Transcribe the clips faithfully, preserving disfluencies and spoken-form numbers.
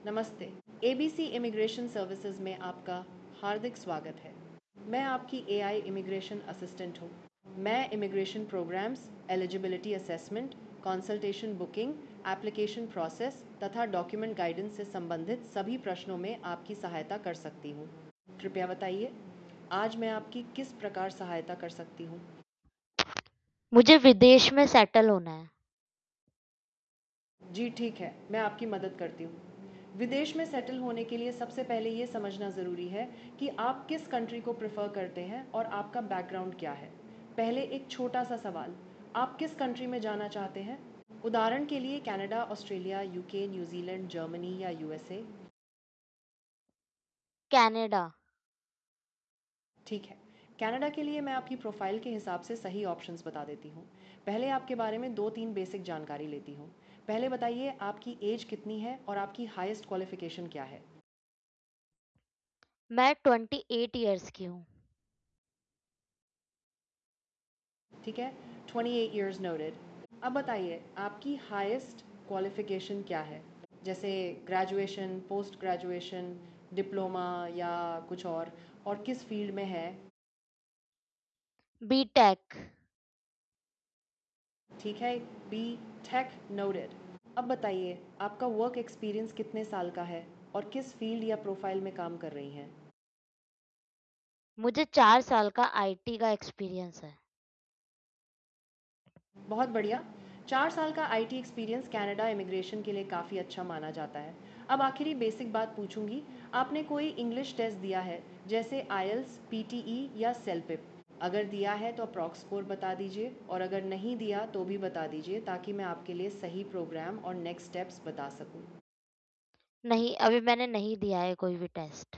नमस्ते। ABC immigration services में आपका हार्दिक स्वागत है। मैं आपकी एआई इमिग्रेशन असिस्टेंट हूँ। मैं immigration programmes, eligibility assessment, consultation booking, application process तथा डॉक्यूमेंट गाइडेंस से संबंधित सभी प्रश्नों में आपकी सहायता कर सकती हूँ। कृपया बताइए, आज मैं आपकी किस प्रकार सहायता कर सकती हूँ? मुझे विदेश में सेटल होना है। जी ठीक है, मैं आपकी मदद करती हूँ। विदेश में सेटल होने के लिए सबसे पहले ये समझना ज़रूरी है कि आप किस कंट्री को प्रेफर करते हैं और आपका बैकग्राउंड क्या है। पहले एक छोटा सा सवाल, आप किस कंट्री में जाना चाहते हैं? उदाहरण के लिए Canada, Australia, UK, New Zealand, Germany या यूएसए। कनाडा। ठीक है, कनाडा के लिए मैं आपकी प्रोफाइल के हिसाब से सही ऑप्शंस बता देती हूँ। पहले आपके बारे में दो तीन बेसिक जानकारी लेती हूँ। पहले बताइए, आपकी एज कितनी है और आपकी हाईएस्ट क्वालिफिकेशन क्या है? मैं अट्ठाईस इयर्स की हूँ। ठीक है, अट्ठाईस ईयर्स नोटेड। अब बताइए, आपकी हाईएस्ट क्वालिफिकेशन क्या है? जैसे ग्रेजुएशन, पोस्ट ग्रेजुएशन, डिप्लोमा या कुछ और और किस फील्ड में है? बीटेक। ठीक है, बी टेक नोटेड। अब बताइए, आपका वर्क एक्सपीरियंस कितने साल का है और किस फील्ड या प्रोफाइल में काम कर रही हैं? मुझे चार साल का आईटी का एक्सपीरियंस है। बहुत बढ़िया। चार साल का आईटी एक्सपीरियंस कनाडा इमिग्रेशन के लिए काफ़ी अच्छा माना जाता है। अब आखिरी बेसिक बात पूछूंगी, आपने कोई इंग्लिश टेस्ट दिया है, जैसे आईएलटीएस, पीटीई या सेलपिप? अगर दिया है तो अप्रॉक्स स्कोर बता दीजिए, और अगर नहीं दिया तो भी बता दीजिए, ताकि मैं आपके लिए सही प्रोग्राम और नेक्स्ट स्टेप्स बता सकूं। नहीं, अभी मैंने नहीं दिया है कोई भी टेस्ट।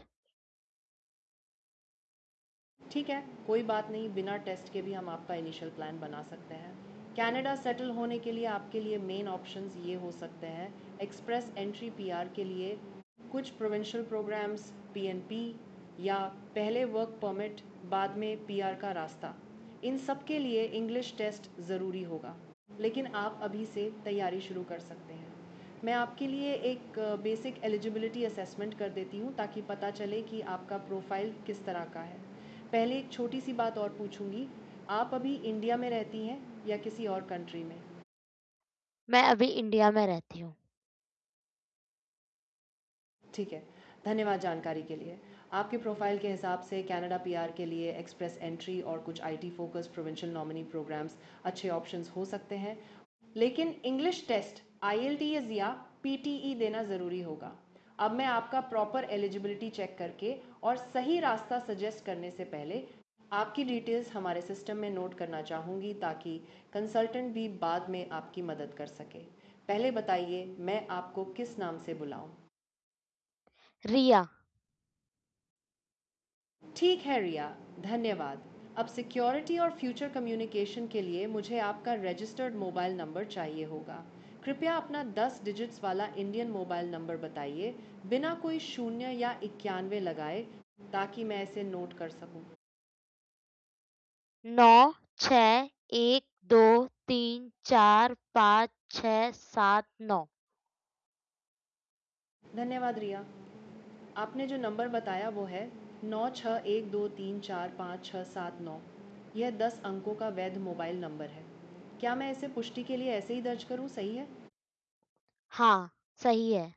ठीक है, कोई बात नहीं, बिना टेस्ट के भी हम आपका इनिशियल प्लान बना सकते हैं। कनाडा सेटल होने के लिए आपके लिए मेन ऑप्शंस ये हो सकते हैं: एक्सप्रेस एंट्री पीआर के लिए कुछ प्रोविंशियल प्रोग्राम्स, पीएनपी, या पहले वर्क परमिट बाद में पीआर का रास्ता। इन सब के लिए इंग्लिश टेस्ट ज़रूरी होगा, लेकिन आप अभी से तैयारी शुरू कर सकते हैं। मैं आपके लिए एक बेसिक एलिजिबिलिटी असेसमेंट कर देती हूँ, ताकि पता चले कि आपका प्रोफाइल किस तरह का है। पहले एक छोटी सी बात और पूछूंगी, आप अभी इंडिया में रहती हैं या किसी और कंट्री में? मैं अभी इंडिया में रहती हूँ। ठीक है, धन्यवाद जानकारी के लिए। आपके प्रोफाइल के हिसाब से कनाडा पीआर के लिए एक्सप्रेस एंट्री और कुछ IT focus provincial nominee programmes अच्छे ऑप्शंस हो सकते हैं, लेकिन इंग्लिश टेस्ट, आईएलटीएस या पीटीई देना ज़रूरी होगा। अब मैं आपका प्रॉपर एलिजिबिलिटी चेक करके और सही रास्ता सजेस्ट करने से पहले आपकी डिटेल्स हमारे सिस्टम में नोट करना चाहूँगी, ताकि कंसल्टेंट भी बाद में आपकी मदद कर सके। पहले बताइए, मैं आपको किस नाम से बुलाऊं? रिया। ठीक है रिया, धन्यवाद। अब सिक्योरिटी और फ्यूचर कम्युनिकेशन के लिए मुझे आपका रजिस्टर्ड मोबाइल नंबर चाहिए होगा। कृपया अपना दस डिजिट्स वाला इंडियन मोबाइल नंबर बताइए, बिना कोई शून्य या इक्यानवे लगाए, ताकि मैं इसे नोट कर सकूं। नौ छ एक दो तीन चार पाँच छ सात नौ। धन्यवाद रिया। आपने जो नंबर बताया वो है नौ छः एक दो तीन चार पाँच छः सात नौ। यह दस अंकों का वैध मोबाइल नंबर है। क्या मैं इसे पुष्टि के लिए ऐसे ही दर्ज करूं? सही है? हाँ, सही है।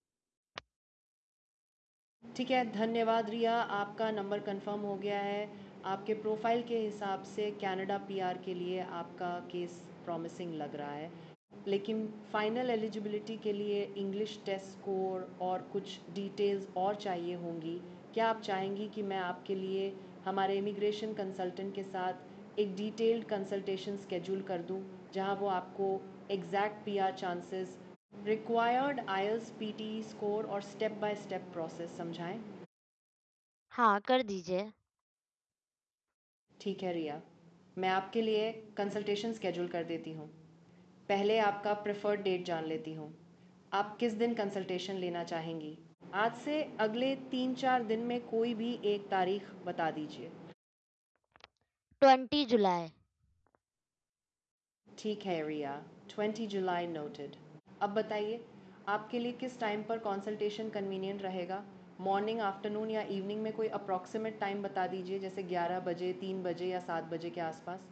ठीक है, धन्यवाद रिया, आपका नंबर कंफर्म हो गया है। आपके प्रोफाइल के हिसाब से कनाडा पीआर के लिए आपका केस प्रॉमिसिंग लग रहा है, लेकिन फाइनल एलिजिबिलिटी के लिए इंग्लिश टेस्ट स्कोर और कुछ डिटेल्स और चाहिए होंगी। क्या आप चाहेंगी कि मैं आपके लिए हमारे इमिग्रेशन कंसल्टेंट के साथ एक डिटेल्ड कंसल्टेशन स्केड्यूल कर दूं, जहां वो आपको exact PR chances, required IELTS PT score और स्टेप बाय स्टेप प्रोसेस समझाएं? हाँ, कर दीजिए। ठीक है रिया, मैं आपके लिए कंसल्टेशन स्केड्यूल कर देती हूँ। पहले आपका प्रेफर्ड डेट जान लेती हूँ। आप किस दिन कंसल्टेशन लेना चाहेंगी? आज से अगले तीन चार दिन में कोई भी एक तारीख बता दीजिए। बीस जुलाई। ठीक है रिया, ट्वेंटी जुलाई नोटेड। अब बताइए, आपके लिए किस टाइम पर कंसल्टेशन कन्वीनियंट रहेगा? मॉर्निंग, आफ्टरनून या इवनिंग में कोई अप्रॉक्सीमेट टाइम बता दीजिए, जैसे ग्यारह बजे, तीन बजे या सात बजे के आसपास।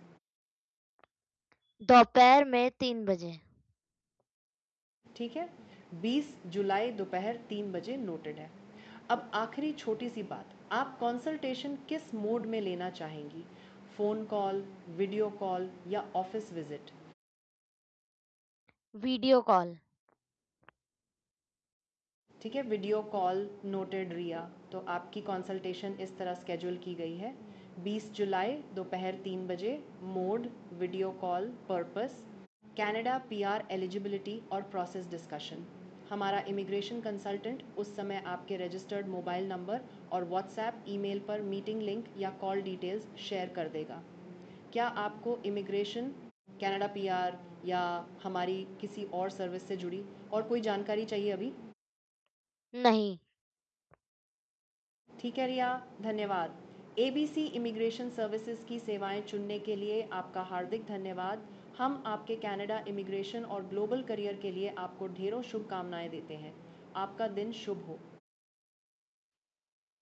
दोपहर में तीन बजे। ठीक है, बीस जुलाई दोपहर तीन बजे नोटेड है। अब आखिरी छोटी सी बात, आप कंसल्टेशन किस मोड में लेना चाहेंगी? फ़ोन कॉल, वीडियो कॉल या ऑफिस विजिट? Video call. ठीक है, वीडियो कॉल नोटेड रिया। तो आपकी कंसल्टेशन इस तरह स्केड्यूल की गई है। बीस जुलाई दोपहर तीन बजे, mode video call, purpose Canada PR eligibility और प्रोसेस डिस्कशन। हमारा इमिग्रेशन कंसल्टेंट उस समय आपके रजिस्टर्ड मोबाइल नंबर और व्हाट्सएप ईमेल पर मीटिंग लिंक या कॉल डिटेल्स शेयर कर देगा। क्या आपको इमिग्रेशन, कनाडा पीआर या हमारी किसी और सर्विस से जुड़ी और कोई जानकारी चाहिए अभी? नहीं। ठीक है रिया, धन्यवाद। एबीसी इमिग्रेशन सर्विसेज की सेवाएं चुनने के लिए आपका हार्दिक धन्यवाद। हम आपके कनाडा इमिग्रेशन और ग्लोबल करियर के लिए आपको ढेरों शुभकामनाएं देते हैं। आपका दिन शुभ हो।